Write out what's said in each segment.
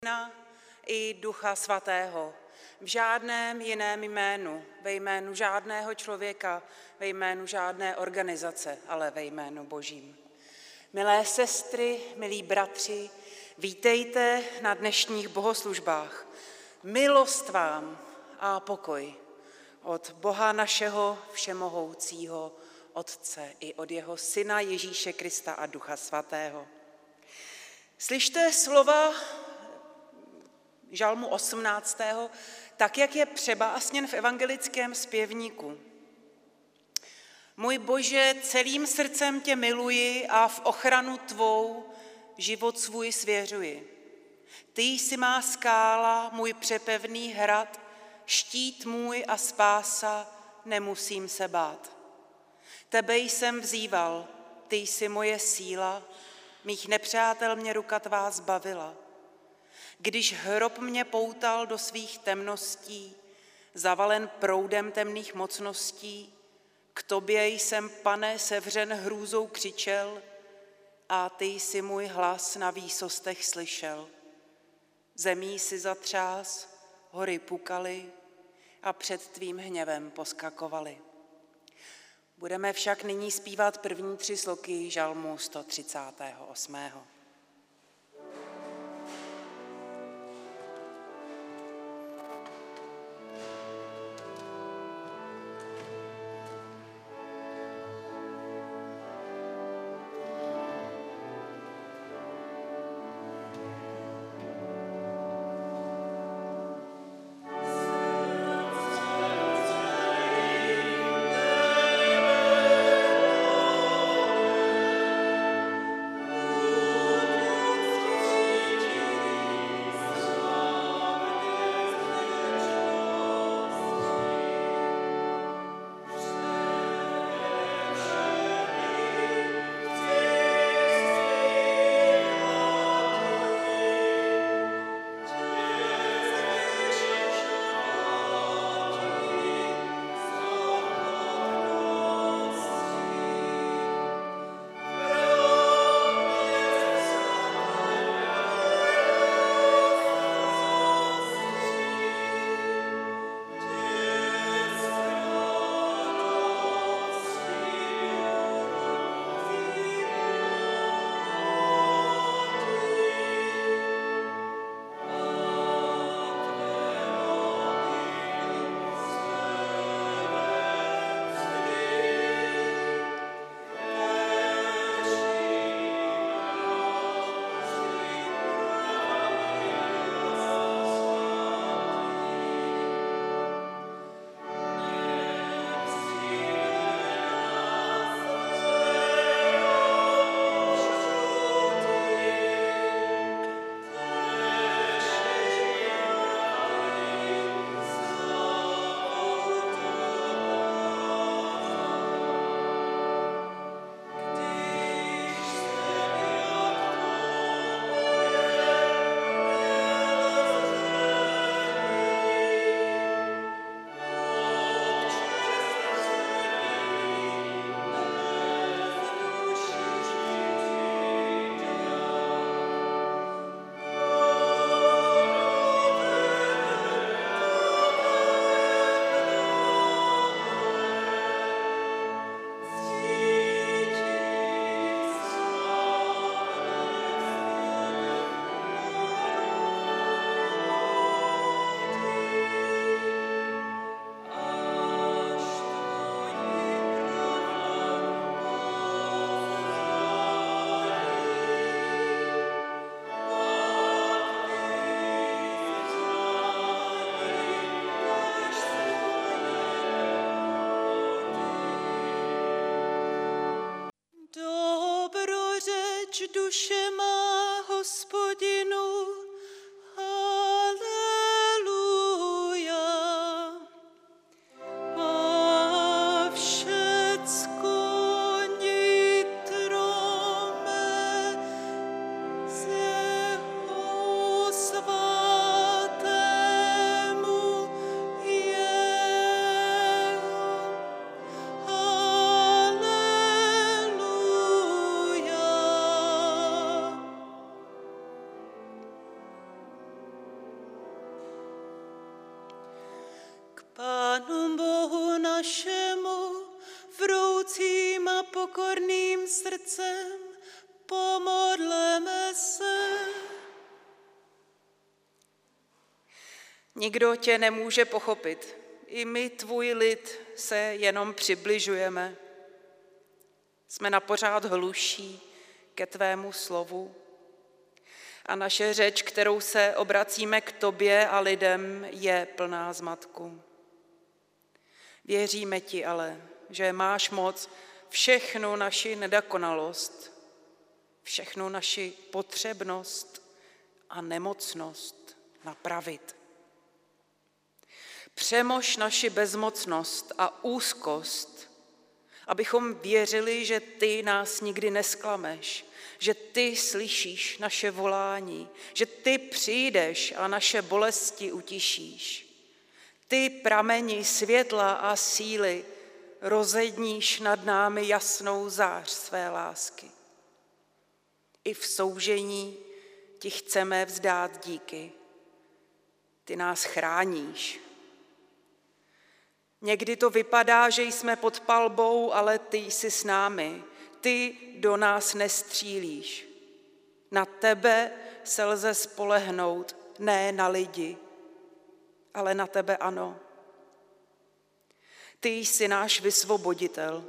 Syna i Ducha Svatého. V žádném jiném jménu, ve jménu žádného člověka, ve jménu žádné organizace, ale ve jménu Božím. Milé sestry, milí bratři, vítejte na dnešních bohoslužbách. Milost vám a pokoj od Boha našeho všemohoucího Otce i od jeho Syna Ježíše Krista a Ducha Svatého. Slyšte slova Žalmu 18. tak, jak je přebásněn v evangelickém zpěvníku. Můj Bože, celým srdcem tě miluji a v ochranu tvou život svůj svěřuji. Ty jsi má skála, můj přepevný hrad, štít můj a spása, nemusím se bát. Tebe jsem vzýval, ty jsi moje síla, mých nepřátel mě ruka tvá zbavila. Když hrob mě poutal do svých temností, zavalen proudem temných mocností, k tobě jsem, Pane, sevřen hrůzou křičel a ty jsi můj hlas na výsostech slyšel. Zemí si zatřás, hory pukaly a před tvým hněvem poskakovaly. Budeme však nyní zpívat první 3 sloky Žalmu 138. Duše má Hospodinu, haleluja. A všecko nitro mé z jeho svatému jeho. Haleluja. pokorným srdcem, pomodleme se. Nikdo tě nemůže pochopit. I my, tvůj lid, se jenom přibližujeme. Jsme napořád hluší ke tvému slovu. A naše řeč, kterou se obracíme k tobě a lidem, je plná zmatku. Věříme ti ale, že máš moc všechnu naši nedokonalost, všechnu naši potřebnost a nemocnost napravit. Přemož naši bezmocnost a úzkost, abychom věřili, že ty nás nikdy nesklameš, že ty slyšíš naše volání, že ty přijdeš a naše bolesti utišíš. Ty, prameni světla a síly, rozedníš nad námi jasnou zář své lásky. I v soužení ti chceme vzdát díky. Ty nás chráníš. Někdy to vypadá, že jsme pod palbou, ale ty jsi s námi. Ty do nás nestřílíš. Na tebe se lze spolehnout, ne na lidi, ale na tebe ano. Ty jsi náš vysvoboditel.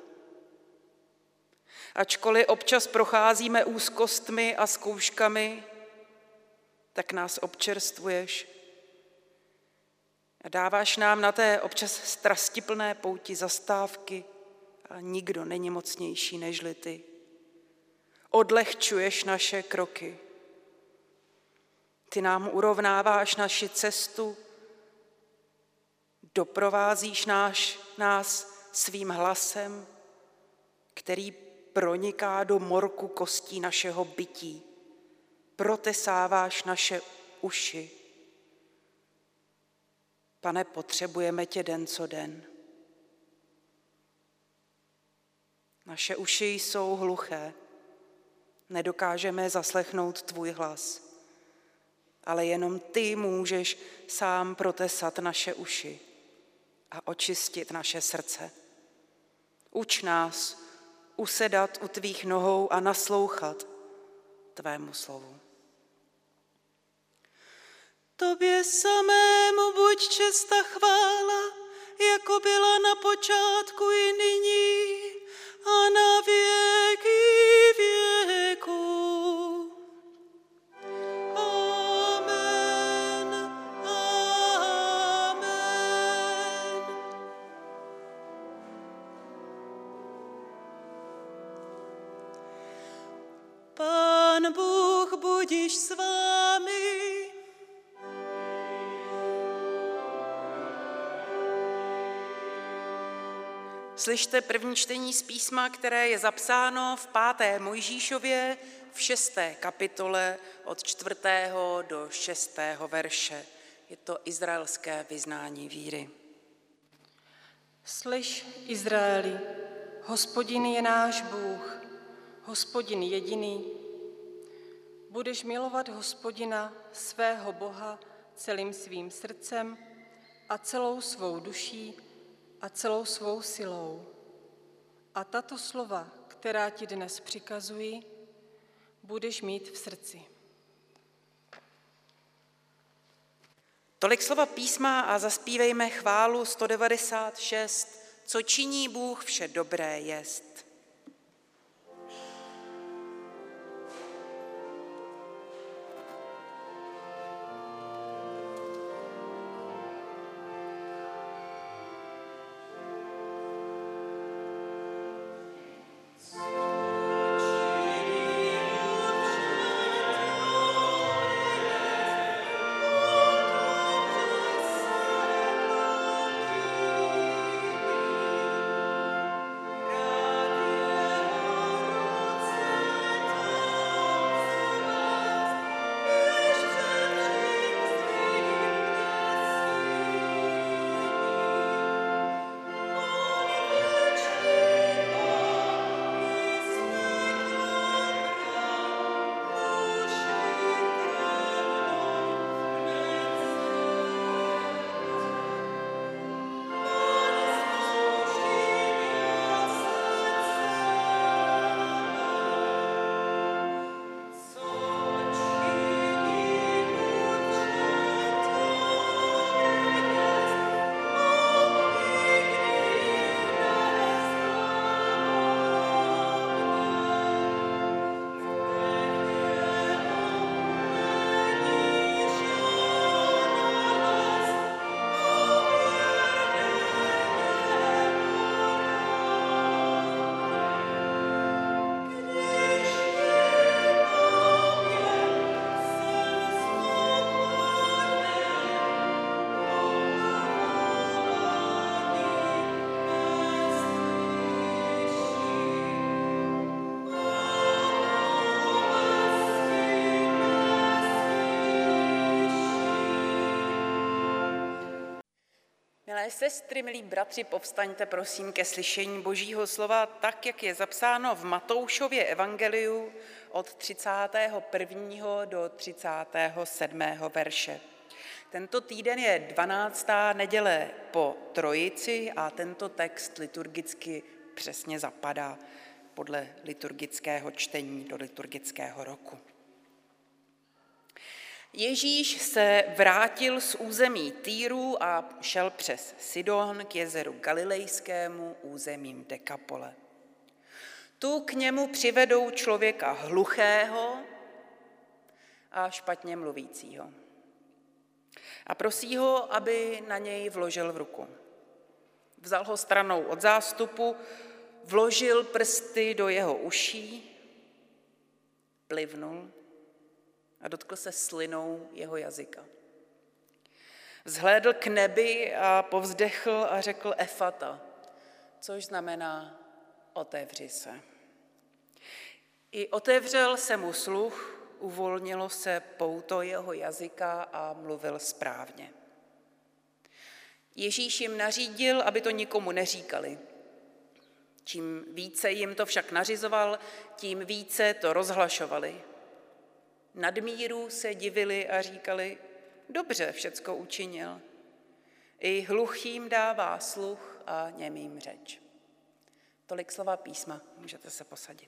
Ačkoliv občas procházíme úzkostmi a zkouškami, tak nás občerstvuješ a dáváš nám na té občas strastiplné pouti zastávky a nikdo není mocnější nežli ty. Odlehčuješ naše kroky. Ty nám urovnáváš naši cestu, doprovázíš nás svým hlasem, který proniká do morku kostí našeho bytí. Protesáváš naše uši. Pane, potřebujeme tě den co den. Naše uši jsou hluché, nedokážeme zaslechnout tvůj hlas, ale jenom ty můžeš sám protesat naše uši a očistit naše srdce. Uč nás usedat u tvých nohou a naslouchat tvému slovu. Tobě samému buď čest a chvála, jako byla na počátku i nyní a na věky věků. Amen, amen. Pán Bůh budiž s vámi. Slyšte první čtení z písma, které je zapsáno v 5. Mojžíšově v 6. kapitole od 4. do 6. verše. Je to izraelské vyznání víry. Slyš, Izraeli, Hospodin je náš Bůh, Hospodin jediný. Budeš milovat Hospodina, svého Boha, celým svým srdcem a celou svou duší a celou svou silou. A tato slova, která ti dnes přikazuji, budeš mít v srdci. Tolik slova písma a zaspívejme chválu 196, co činí Bůh vše dobré jest. Radio Milé sestry, milí bratři, povstaňte prosím ke slyšení Božího slova, tak, jak je zapsáno v Matoušově evangeliu od 31. do 37. verše. Tento týden je 12. neděle po Trojici a tento text liturgicky přesně zapadá podle liturgického čtení do liturgického roku. Ježíš se vrátil z území Týru a šel přes Sidon k jezeru Galilejskému územím Dekapole. Tu k němu přivedou člověka hluchého a špatně mluvícího. A prosí ho, aby na něj vložil v ruku. Vzal ho stranou od zástupu, vložil prsty do jeho uší, plivnul a dotkl se slinou jeho jazyka. Vzhlédl k nebi a povzdechl a řekl Efata, což znamená otevři se. I otevřel se mu sluch, uvolnilo se pouto jeho jazyka a mluvil správně. Ježíš jim nařídil, aby to nikomu neříkali. Čím více jim to však nařizoval, tím více to rozhlašovali. Nadmíru se divili a říkali, dobře všecko učinil. I hluchým dává sluch a němým řeč. Tolik slova písma, můžete se posadit.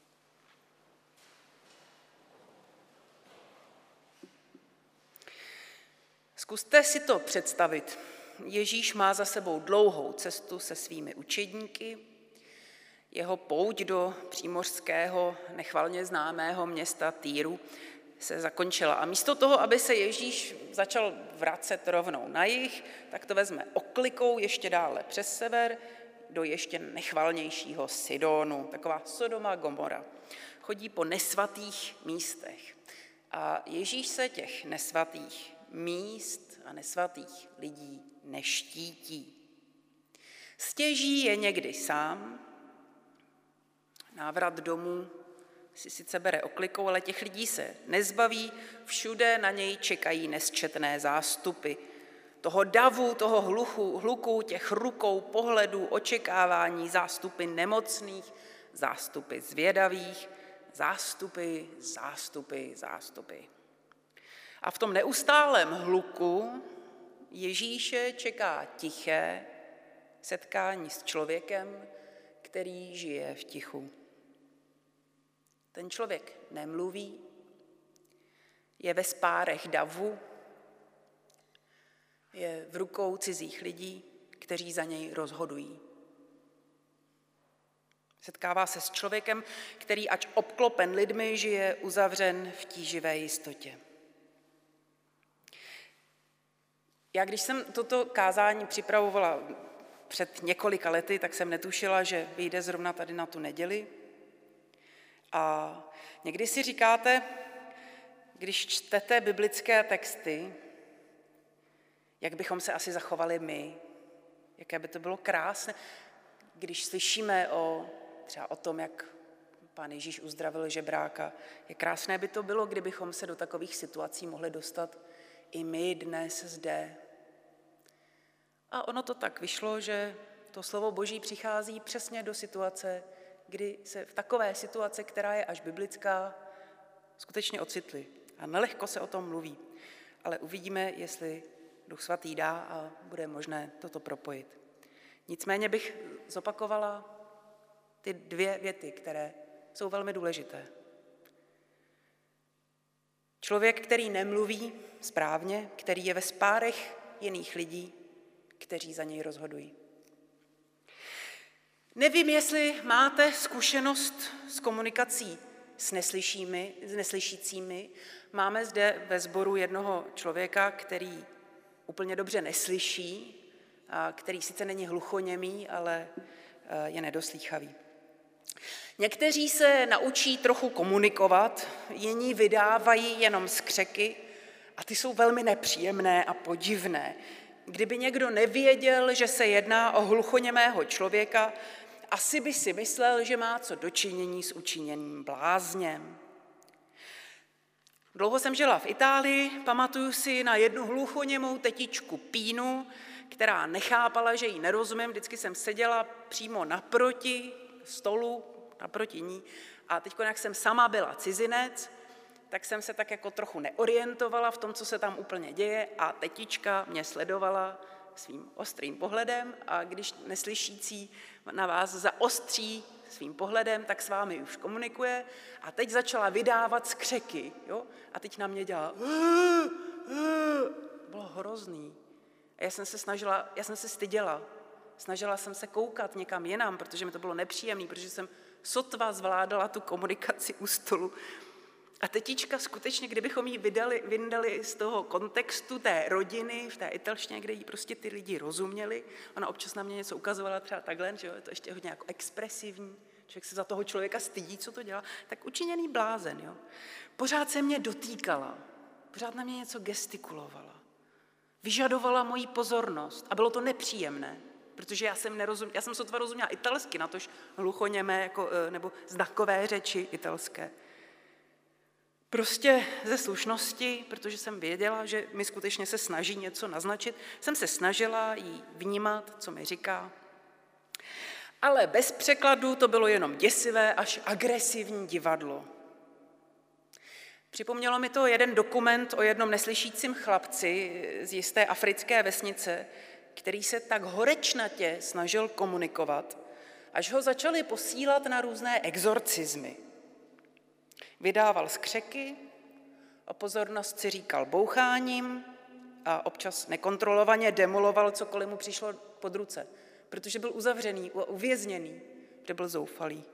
Zkuste si to představit. Ježíš má za sebou dlouhou cestu se svými učedníky. Jeho pouť do přímořského, nechvalně známého města Týru se zakončila. A místo toho, aby se Ježíš začal vracet rovnou na jih, tak to vezme oklikou ještě dále přes sever do ještě nechvalnějšího Sidonu, taková Sodoma Gomora. Chodí po nesvatých místech. A Ježíš se těch nesvatých míst a nesvatých lidí neštítí. Stěží je někdy sám, návrat domů si sice bere oklikou, ale těch lidí se nezbaví, všude na něj čekají nesčetné zástupy. Toho davu, toho hluku, těch rukou, pohledů, očekávání, zástupy nemocných, zástupy zvědavých, zástupy. A v tom neustálém hluku Ježíše čeká tiché setkání s člověkem, který žije v tichu. Ten člověk nemluví, je ve spárech davu, je v rukou cizích lidí, kteří za něj rozhodují. Setkává se s člověkem, který ač obklopen lidmi, žije uzavřen v tíživé jistotě. Já když jsem toto kázání připravovala před několika lety, tak jsem netušila, že vyjde zrovna tady na tu neděli. A někdy si říkáte, když čtete biblické texty, jak bychom se asi zachovali my, jaké by to bylo krásné, když slyšíme třeba o tom, jak Pán Ježíš uzdravil žebráka. Jak krásné by to bylo, kdybychom se do takových situací mohli dostat i my dnes zde. A ono to tak vyšlo, že to slovo Boží přichází přesně do situace, kdy se v takové situaci, která je až biblická, skutečně ocitli. A nelehko se o tom mluví. Ale uvidíme, jestli Duch Svatý dá a bude možné toto propojit. Nicméně bych zopakovala ty dvě věty, které jsou velmi důležité. Člověk, který nemluví správně, který je ve spárech jiných lidí, kteří za něj rozhodují. Nevím, jestli máte zkušenost s komunikací s neslyšícími. Máme zde ve sboru jednoho člověka, který úplně dobře neslyší, a který sice není hluchoněmý, ale je nedoslýchavý. Někteří se naučí trochu komunikovat, jiní vydávají jenom skřeky a ty jsou velmi nepříjemné a podivné. Kdyby někdo nevěděl, že se jedná o hluchoněmého člověka, asi by si myslel, že má co dočinění s učiněným blázněm. Dlouho jsem žila v Itálii, pamatuju si na jednu hluchoněmou tetičku Pínu, která nechápala, že jí nerozumím. Vždycky jsem seděla přímo naproti stolu, naproti ní. A teď, jak jsem sama byla cizinec, tak jsem se tak jako trochu neorientovala v tom, co se tam úplně děje. A tetička mě sledovala svým ostrým pohledem a když neslyšící na vás zaostří svým pohledem, tak s vámi už komunikuje a teď začala vydávat skřeky, jo? A teď na mě dělala bylo hrozný. A já jsem se styděla. Snažila jsem se koukat někam jinam, protože mi to bylo nepříjemné, protože jsem sotva zvládala tu komunikaci u stolu. A tetička skutečně, kdybychom ji vyndali z toho kontextu té rodiny, v té italštině, kde jí prostě ty lidi rozuměli, ona občas na mě něco ukazovala třeba takhle, že jo, je to ještě hodně jako expresivní, člověk se za toho člověka stydí, co to dělá, tak učiněný blázen, jo. Pořád se mě dotýkala, pořád na mě něco gestikulovala, vyžadovala moji pozornost a bylo to nepříjemné, protože já jsem sotva rozuměla italsky, natož hluchoněmé jako, nebo znakové řeči italské. Prostě ze slušnosti, protože jsem věděla, že mi skutečně se snaží něco naznačit, jsem se snažila jí vnímat, co mi říká. Ale bez překladu to bylo jenom děsivé až agresivní divadlo. Připomnělo mi to jeden dokument o jednom neslyšícím chlapci z jisté africké vesnice, který se tak horečnatě snažil komunikovat, až ho začali posílat na různé exorcismy. Vydával skřeky, o pozornost si říkal boucháním a občas nekontrolovaně demoloval cokoliv mu přišlo pod ruce, protože byl uzavřený, uvězněný, kde byl zoufalý.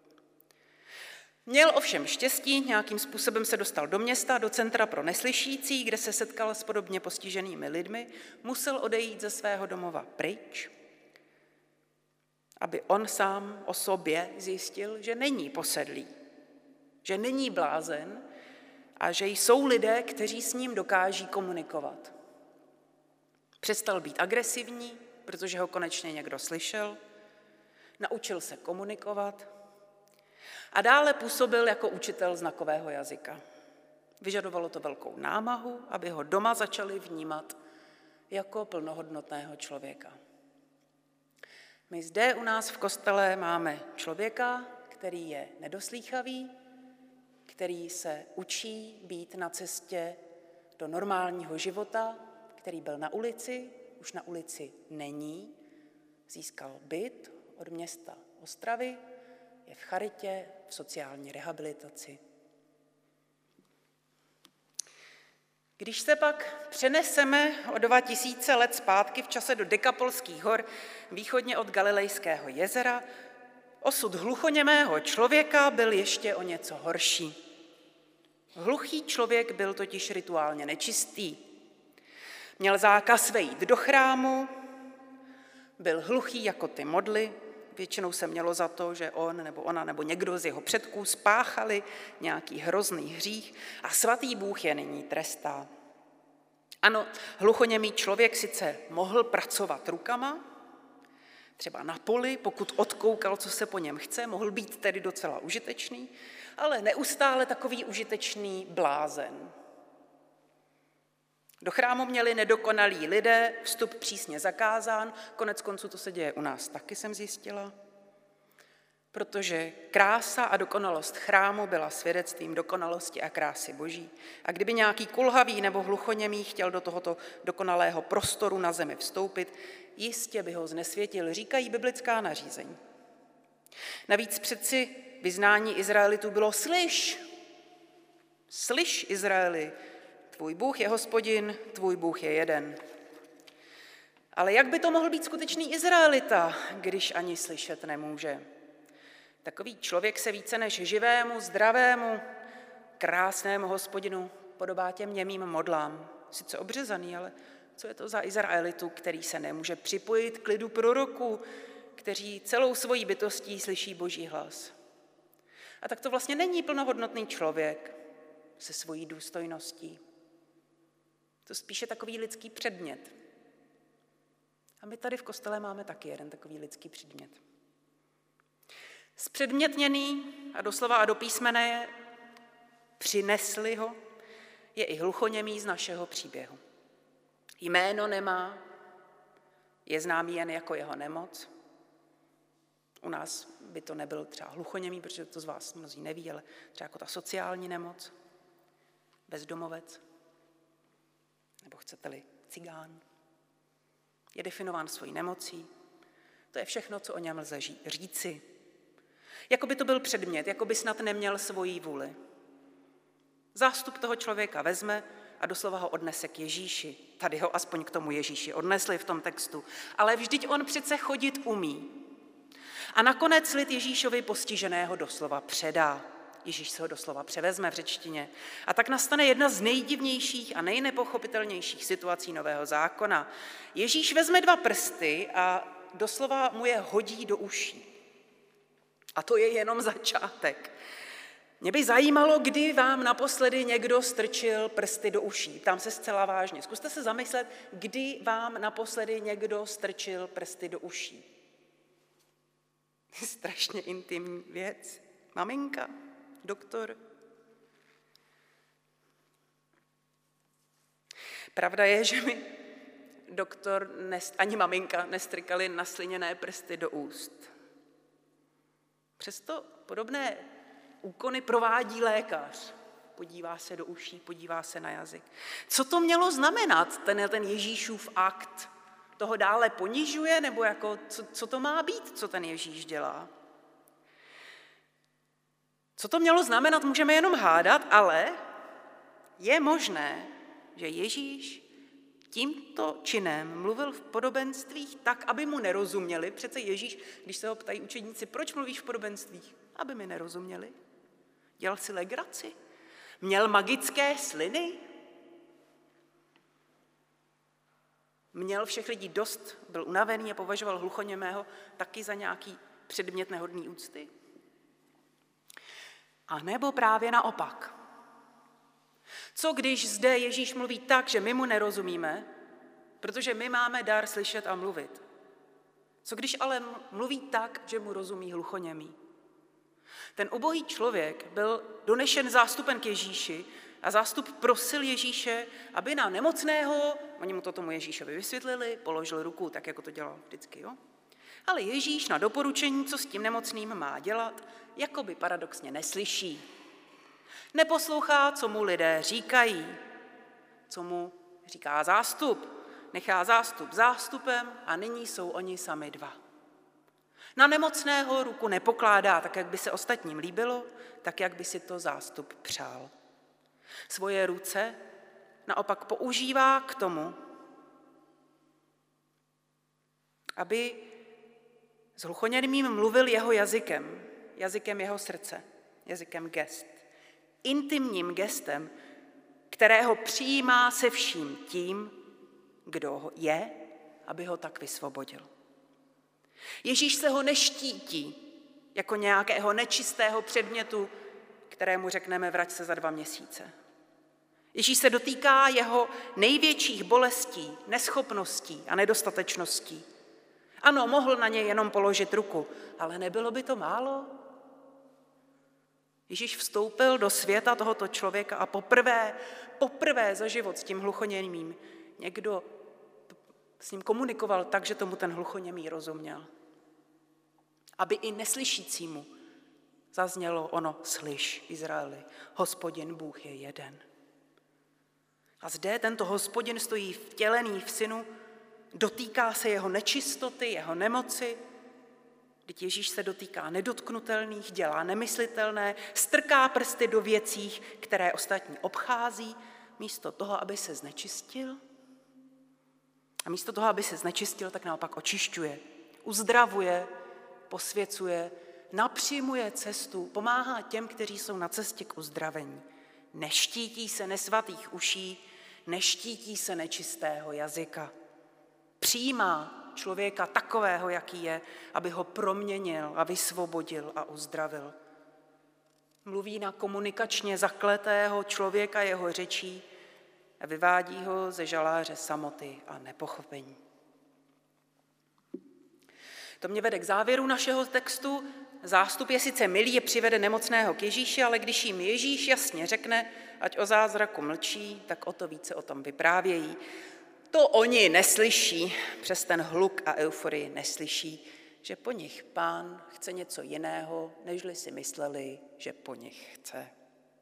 Měl ovšem štěstí, nějakým způsobem se dostal do města, do centra pro neslyšící, kde se setkal s podobně postiženými lidmi, musel odejít ze svého domova pryč, aby on sám o sobě zjistil, že není posedlý, že není blázen a že jsou lidé, kteří s ním dokáží komunikovat. Přestal být agresivní, protože ho konečně někdo slyšel, naučil se komunikovat a dále působil jako učitel znakového jazyka. Vyžadovalo to velkou námahu, aby ho doma začali vnímat jako plnohodnotného člověka. My zde u nás v kostele máme člověka, který je nedoslýchavý, který se učí být na cestě do normálního života, který byl na ulici, už na ulici není, získal byt od města Ostravy, je v charitě, v sociální rehabilitaci. Když se pak přeneseme o 2000 let zpátky v čase do Dekapolských hor, východně od Galilejského jezera, osud hluchoněmého člověka byl ještě o něco horší. Hluchý člověk byl totiž rituálně nečistý. Měl zákaz vejít do chrámu, byl hluchý jako ty modly, většinou se mělo za to, že on nebo ona nebo někdo z jeho předků spáchali nějaký hrozný hřích a svatý Bůh je nyní trestá. Ano, hluchoněmý člověk sice mohl pracovat rukama, třeba na poli, pokud odkoukal, co se po něm chce, mohl být tedy docela užitečný, ale neustále takový užitečný blázen. Do chrámu měli nedokonalí lidé, vstup přísně zakázán, konec konců to se děje u nás taky, jsem zjistila, protože krása a dokonalost chrámu byla svědectvím dokonalosti a krásy Boží. A kdyby nějaký kulhavý nebo hluchoněmý chtěl do tohoto dokonalého prostoru na zemi vstoupit, jistě by ho znesvětil, říkají biblická nařízení. Navíc přeci vyznání Izraelitů bylo slyš Izraeli, tvůj Bůh je Hospodin, tvůj Bůh je jeden. Ale jak by to mohl být skutečný Izraelita, když ani slyšet nemůže? Takový člověk se více než živému, zdravému, krásnému Hospodinu podobá těm němým modlám. Sice obřezaný, ale co je to za Izraelitu, který se nemůže připojit k lidu proroků, kteří celou svojí bytostí slyší Boží hlas? A tak to vlastně není plnohodnotný člověk se svojí důstojností. To spíše takový lidský předmět. A my tady v kostele máme taky jeden takový lidský předmět. Zpředmětněný a doslova a do písmene přinesli ho, je i hluchoněmý z našeho příběhu. Jméno nemá, Je známý jen jako jeho nemoc. U nás by to nebyl třeba hluchoněmý, protože to z vás mnozí neví, ale třeba jako ta sociální nemoc, bezdomovec, nebo chcete-li cigán. Je definován svojí nemocí. To je všechno, co o něm lze říci. Jako by to byl předmět, jako by snad neměl svoji vůli. Zástup toho člověka vezme a doslova ho odnese k Ježíši. Tady ho aspoň k tomu Ježíši odnesli v tom textu. Ale vždyť on přece chodit umí. A nakonec lid Ježíšovi postiženého doslova předá. Ježíš se ho doslova převezme v řečtině. A tak nastane jedna z nejdivnějších a nejnepochopitelnějších situací Nového zákona. Ježíš vezme 2 prsty a doslova mu je hodí do uší. A to je jenom začátek. Mě by zajímalo, kdy vám naposledy někdo strčil prsty do uší. Ptám se zcela vážně. Zkuste se zamyslet, kdy vám naposledy někdo strčil prsty do uší. Strašně intimní věc. Maminka, doktor. Pravda je, že mi doktor ani maminka nestrkali nasliněné prsty do úst. Přesto podobné úkony provádí lékař. Podívá se do uší, podívá se na jazyk. Co to mělo znamenat, ten Ježíšův akt? Toho dále ponižuje, nebo jako, co to má být, co ten Ježíš dělá? Co to mělo znamenat, můžeme jenom hádat, ale je možné, že Ježíš tímto činem mluvil v podobenstvích tak, aby mu nerozuměli. Přece Ježíš, když se ho ptají učedníci, proč mluvíš v podobenstvích? Aby mi nerozuměli. Dělal si legraci? Měl magické sliny? Měl všech lidí dost, byl unavený a považoval hluchoněmého taky za nějaký předmět nehodný úcty? A nebo právě naopak. Co když zde Ježíš mluví tak, že my mu nerozumíme, protože my máme dar slyšet a mluvit? Co když ale mluví tak, že mu rozumí hluchoněmý? Ten ubohý člověk byl donešen zástupem k Ježíši a zástup prosil Ježíše, aby na nemocného, oni mu to tomu Ježíšovi vysvětlili, položil ruku, tak jako to dělal vždycky, jo? Ale Ježíš na doporučení, co s tím nemocným má dělat, jakoby paradoxně neslyší. Neposlouchá, co mu lidé říkají, co mu říká zástup. Nechá zástup zástupem a nyní jsou oni sami 2. Na nemocného ruku nepokládá tak, jak by se ostatním líbilo, tak, jak by si to zástup přál. Svoje ruce naopak používá k tomu, aby s hluchoněmým mluvil jeho jazykem jeho srdce, jazykem gest. Intimním gestem, kterého přijímá se vším tím, kdo je, aby ho tak vysvobodil. Ježíš se ho neštítí jako nějakého nečistého předmětu, kterému řekneme vrať se za 2 měsíce. Ježíš se dotýká jeho největších bolestí, neschopností a nedostatečností. Ano, mohl na něj jenom položit ruku, ale nebylo by to málo? Ježíš vstoupil do světa tohoto člověka a poprvé za život s tím hluchoněmým někdo s ním komunikoval tak, že tomu ten hluchoněmý rozuměl. Aby i neslyšícímu zaznělo ono slyš, Izraeli, Hospodin Bůh je jeden. A zde tento Hospodin stojí vtělený v synu, dotýká se jeho nečistoty, jeho nemoci. Vždyť Ježíš se dotýká nedotknutelných, dělá nemyslitelné, strká prsty do věcí, které ostatní obchází, místo toho, aby se znečistil. A místo toho, aby se znečistil, tak naopak očišťuje, uzdravuje, posvěcuje, napřimuje cestu, pomáhá těm, kteří jsou na cestě k uzdravení. Neštítí se nesvatých uší, neštítí se nečistého jazyka. Přijímá člověka takového, jaký je, aby ho proměnil a vysvobodil a uzdravil. Mluví na komunikačně zakletého člověka jeho řečí a vyvádí ho ze žaláře samoty a nepochopení. To mě vede k závěru našeho textu. Zástup je sice milý, je přivede nemocného k Ježíši, ale když jim Ježíš jasně řekne, ať o zázraku mlčí, tak o to více o tom vyprávějí. To oni neslyší, přes ten hluk a euforii neslyší, že po nich Pán chce něco jiného, nežli si mysleli, že po nich chce.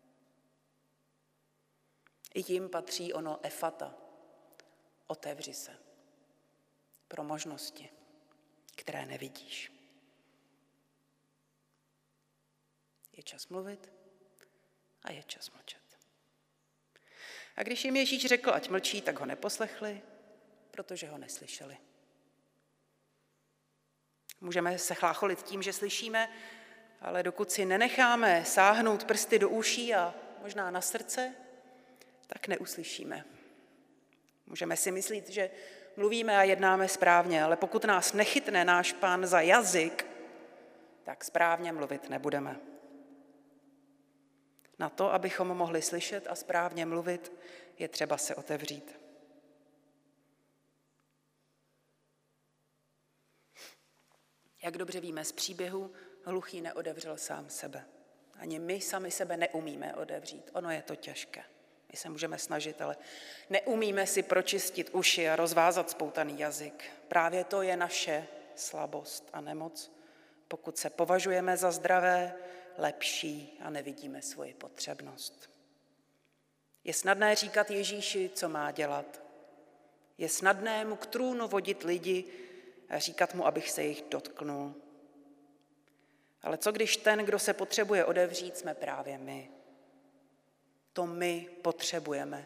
I jim patří ono efata, otevři se, pro možnosti, které nevidíš. Je čas mluvit a je čas mlčet. A když jim Ježíš řekl, ať mlčí, tak ho neposlechli, protože ho neslyšeli. Můžeme se chlácholit tím, že slyšíme, ale dokud si nenecháme sáhnout prsty do uší a možná na srdce, tak neuslyšíme. Můžeme si myslet, že mluvíme a jednáme správně, ale pokud nás nechytne náš Pán za jazyk, tak správně mluvit nebudeme. Na to, abychom mohli slyšet a správně mluvit, je třeba se otevřít. Jak dobře víme z příběhu, hluchý neodevřel sám sebe. Ani my sami sebe neumíme odevřít. Ono je to těžké. My se můžeme snažit, ale neumíme si pročistit uši a rozvázat spoutaný jazyk. Právě to je naše slabost a nemoc, pokud se považujeme za zdravé, lepší a nevidíme svoji potřebnost. Je snadné říkat Ježíši, co má dělat. Je snadné mu k trůnu vodit lidi a říkat mu, abych se jich dotknul. Ale co když ten, kdo se potřebuje odevřít, jsme právě my? To my potřebujeme,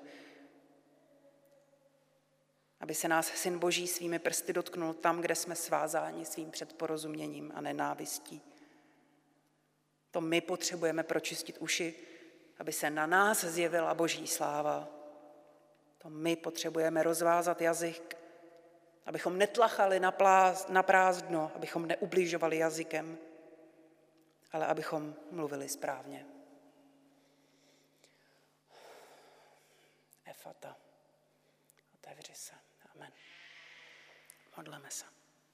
aby se nás Syn Boží svými prsty dotknul tam, kde jsme svázáni svým předporozuměním a nenávistí. To my potřebujeme pročistit uši, aby se na nás zjevila Boží sláva. To my potřebujeme rozvázat jazyk, abychom netlachali na prázdno, abychom neubližovali jazykem, ale abychom mluvili správně. Efata. Otevři se. Amen. Modleme se.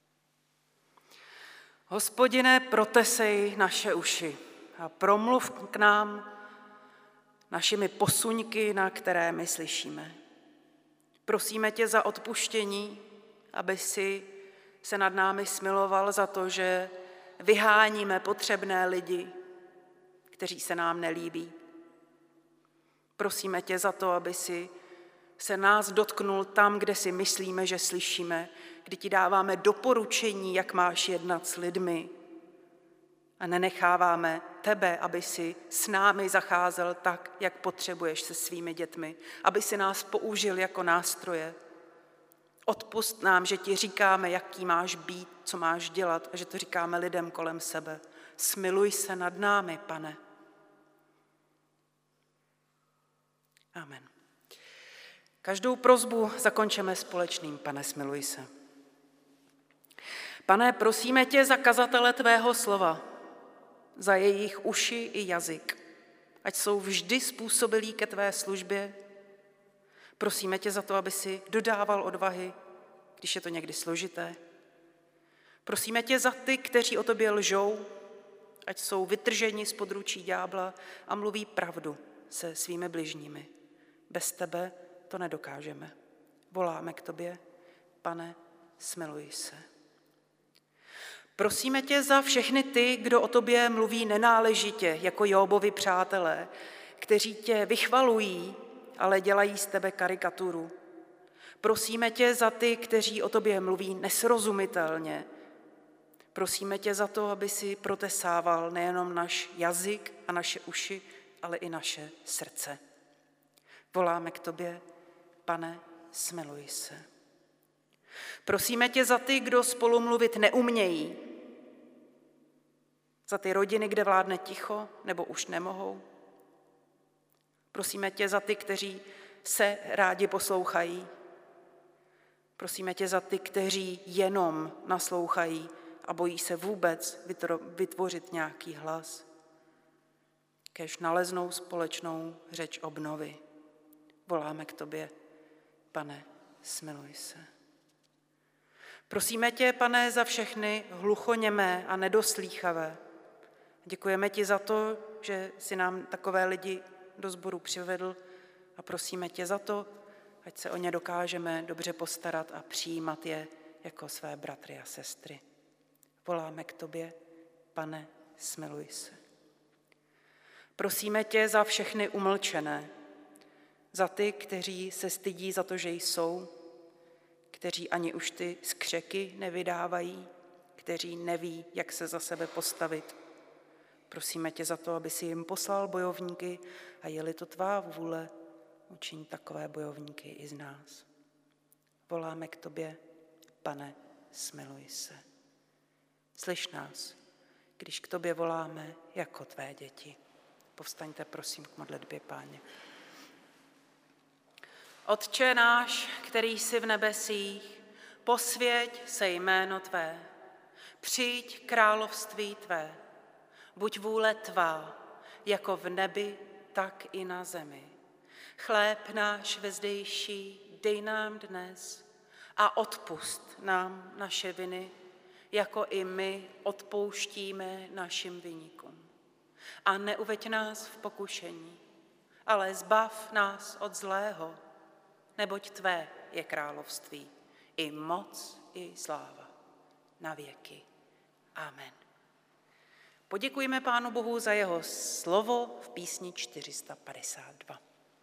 Hospodine, protesej naše uši a promluv k nám našimi posuňky, na které my slyšíme. Prosíme tě za odpuštění, aby si se nad námi smiloval za to, že vyháníme potřebné lidi, kteří se nám nelíbí. Prosíme tě za to, aby si se nás dotknul tam, kde si myslíme, že slyšíme, kdy ti dáváme doporučení, jak máš jednat s lidmi a nenecháváme tebe, aby si s námi zacházel tak, jak potřebuješ se svými dětmi, aby si nás použil jako nástroje. Odpusť nám, že ti říkáme, jaký máš být, co máš dělat a že to říkáme lidem kolem sebe. Smiluj se nad námi, Pane. Amen. Každou prosbu zakončeme společným: Pane, smiluj se. Pane, prosíme tě za kazatele tvého slova, za jejich uši i jazyk, ať jsou vždy způsobilí ke tvé službě. Prosíme tě za to, aby si dodával odvahy, když je to někdy složité. Prosíme tě za ty, kteří o tobě lžou, ať jsou vytrženi z područí ďábla a mluví pravdu se svými bližními. Bez tebe to nedokážeme. Voláme k tobě: Pane, smiluj se. Prosíme tě za všechny ty, kdo o tobě mluví nenáležitě, jako Jóbovi přátelé, kteří tě vychvalují, ale dělají z tebe karikaturu. Prosíme tě za ty, kteří o tobě mluví nesrozumitelně. Prosíme tě za to, aby si protesával nejenom náš jazyk a naše uši, ale i naše srdce. Voláme k tobě: Pane, smiluj se. Prosíme tě za ty, kdo spolu mluvit neumějí, za ty rodiny, kde vládne ticho nebo už nemohou. Prosíme tě za ty, kteří se rádi poslouchají. Prosíme tě za ty, kteří jenom naslouchají a bojí se vůbec vytvořit nějaký hlas. Kéž naleznou společnou řeč obnovy. Voláme k tobě: Pane, smiluj se. Prosíme tě, Pane, za všechny hluchoněmé a nedoslýchavé. Děkujeme ti za to, že jsi nám takové lidi do sboru přivedl, a prosíme tě za to, ať se o ně dokážeme dobře postarat a přijímat je jako své bratry a sestry. Voláme k tobě, Pane, smiluj se. Prosíme tě za všechny umlčené, za ty, kteří se stydí za to, že jsou, kteří ani už ty skřeky nevydávají, kteří neví, jak se za sebe postavit. Prosíme tě za to, aby si jim poslal bojovníky a je-li to tvá vůle, učiň takové bojovníky i z nás. Voláme k tobě, Pane, smiluj se. Slyš nás, když k tobě voláme jako tvé děti. Povstaňte prosím k modlitbě, Páně. Otče náš, který jsi v nebesích, posvěť se jméno tvé, přijď království tvé, buď vůle tvá, jako v nebi, tak i na zemi. Chléb náš vezdejší dej nám dnes a odpusť nám naše viny, jako i my odpouštíme našim viníkům. A neuveď nás v pokušení, ale zbav nás od zlého, neboť tvé je království, i moc, i sláva, na věky. Amen. Poděkujme Pánu Bohu za jeho slovo v písni 452.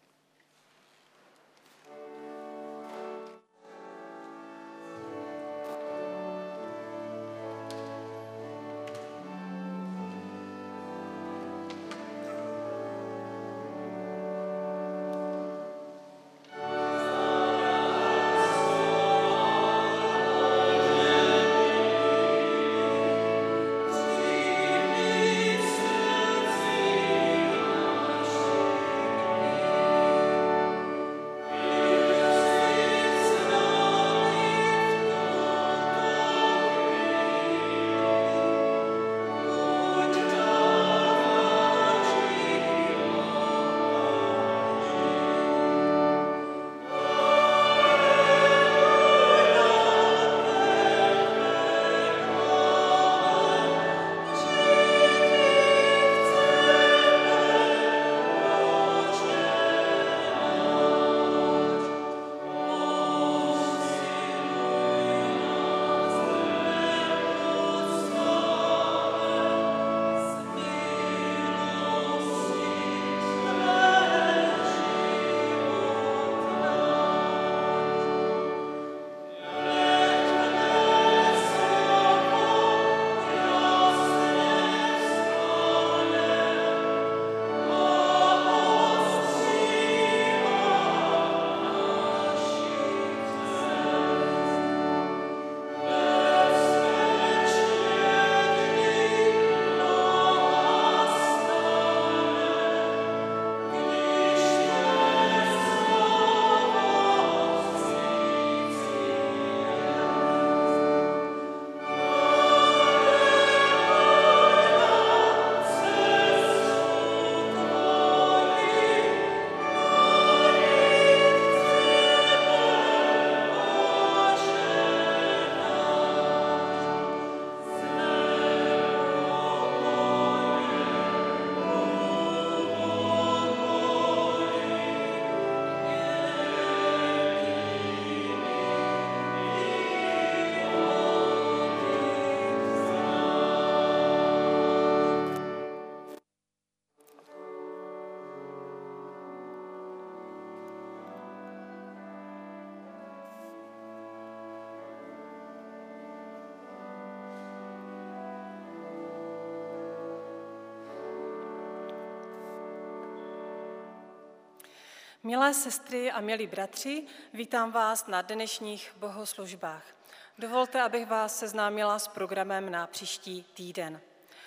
Milé sestry a milí bratři, vítám vás na dnešních bohoslužbách. Dovolte, abych vás seznámila s programem na příští týden.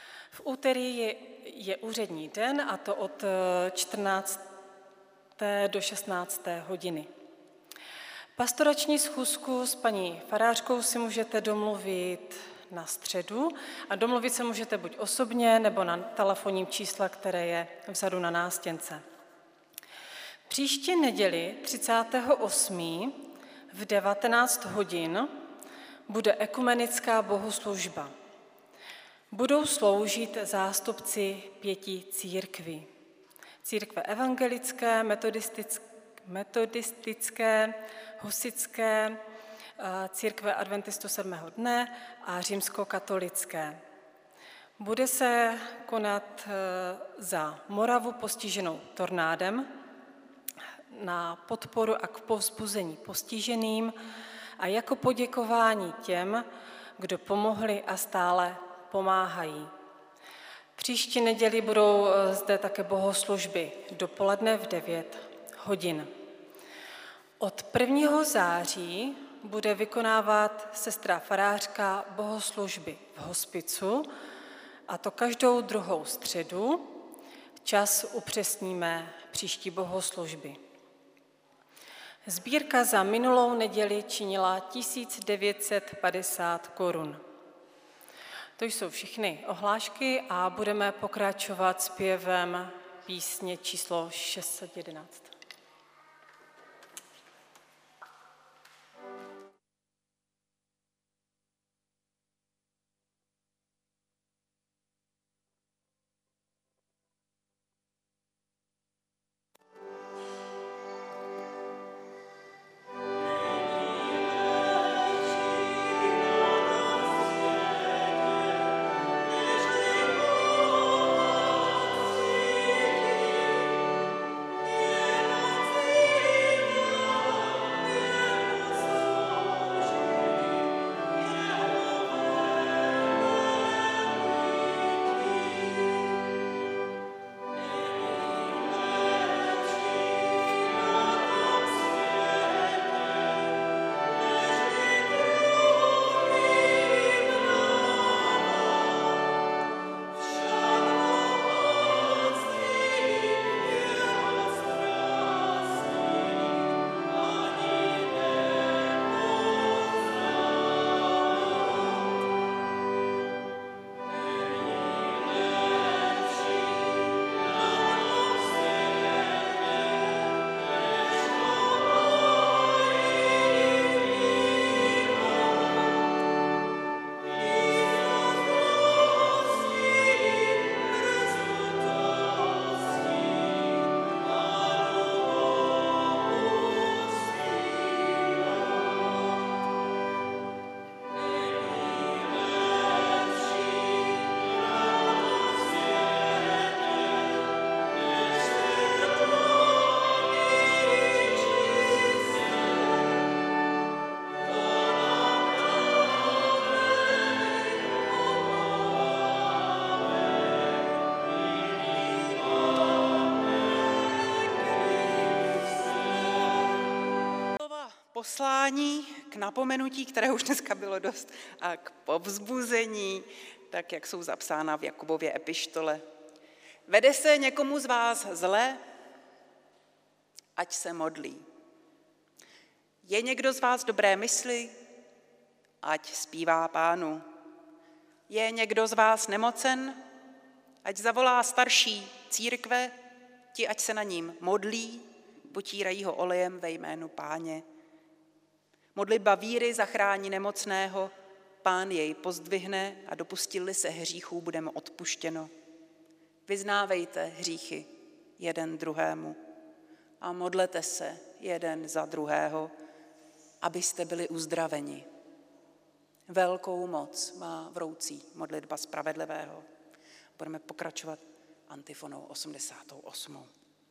V úterý je úřední den, a to od 14. do 16. hodiny. Pastorační schůzku s paní farářkou si můžete domluvit na středu a domluvit se můžete buď osobně, nebo na telefonním čísle, které je vzadu na nástěnce. Příští neděli 38. v 19 hodin bude ekumenická bohoslužba. Budou sloužit zástupci 5 církví. Církve evangelické, metodistické, husitské, církve adventistů 7. dne a římskokatolické. Bude se konat za Moravu postiženou tornádem na podporu a k povzbuzení postiženým a jako poděkování těm, kdo pomohli a stále pomáhají. Příští neděli budou zde také bohoslužby dopoledne v 9 hodin. Od 1. září bude vykonávat sestra farářka bohoslužby v hospicu, a to každou druhou středu. Čas upřesníme příští bohoslužby. Sbírka za minulou neděli činila 1950 korun. To jsou všechny ohlášky a budeme pokračovat zpěvem písně číslo 611. Poslání k napomenutí, které už dneska bylo dost, a k povzbuzení, tak jak jsou zapsána v Jakubově epištole. Vede se někomu z vás zle? Ať se modlí. Je někdo z vás dobré mysli? Ať zpívá Pánu. Je někdo z vás nemocen? Ať zavolá starší církve, ti ať se na ním modlí, potírají ho olejem ve jménu Páně. Modlitba víry zachrání nemocného, Pán jej pozdvihne a dopustil-li se hříchů, bude mu odpuštěno. Vyznávejte hříchy jeden druhému a modlete se jeden za druhého, abyste byli uzdraveni. Velkou moc má vroucí modlitba spravedlivého. Budeme pokračovat antifonou 88.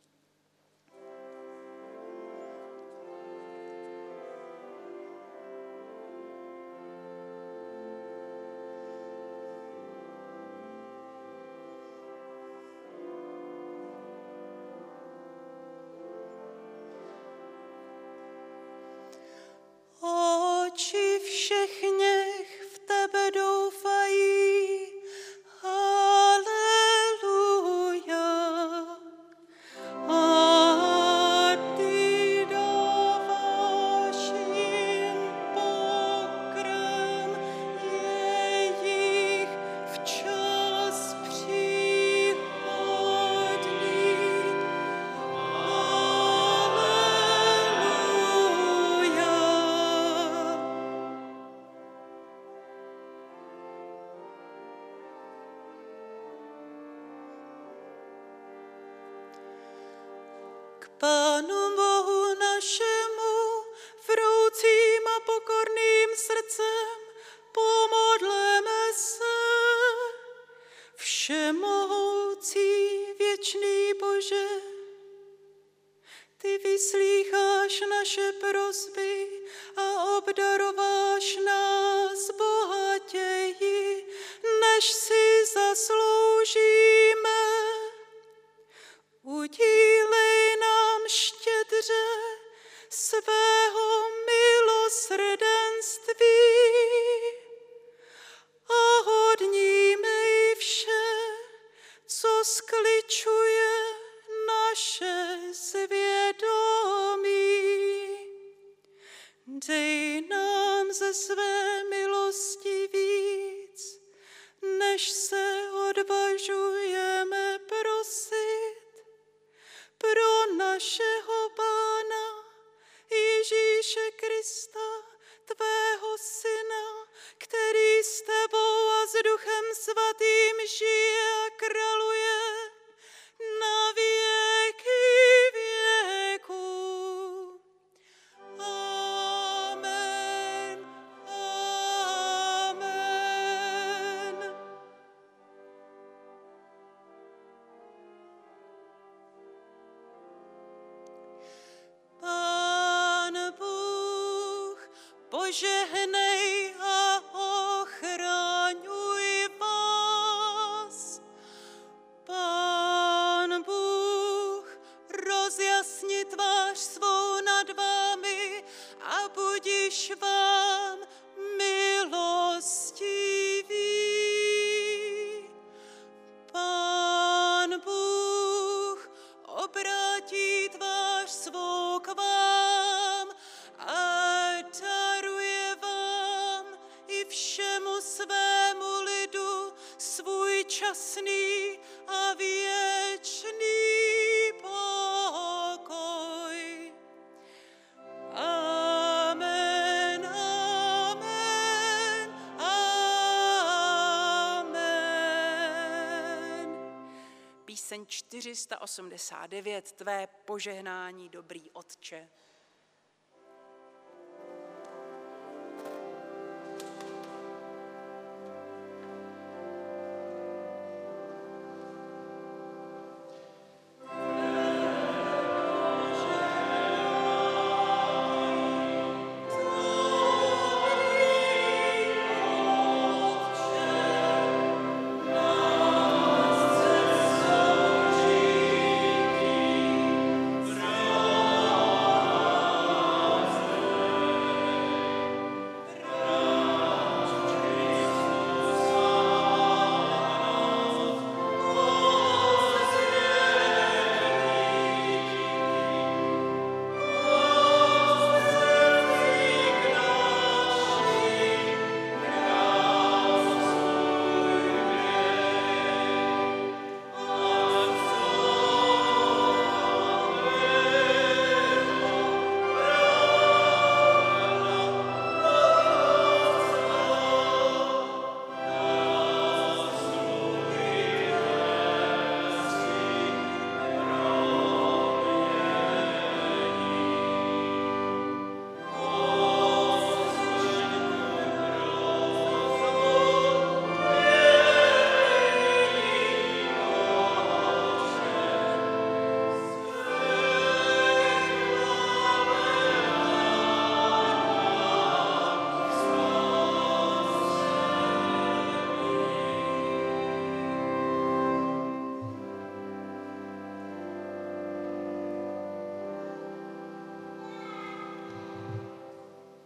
Oči všech nech v tebe doufají. Haleluja. Dej nám ze své milosti víc, než se odvažujeme prosit, pro našeho Pána Ježíše Krista, tvého Syna, který s tebou a s Duchem Svatým žije a králuje na věky věků. Amen. Amen. Pán Bůh požehnej a ochraňuj vás. Pán Bůh rozjasni tvář svou nad vámi a budiž vám milostivý. Pán Bůh obrátí tvář svou k vám a daruje vám i všemu svému lidu svůj časný a věčný pokoj. Amen, amen, amen. Píseň 489, tvé požehnání, dobrý Otče.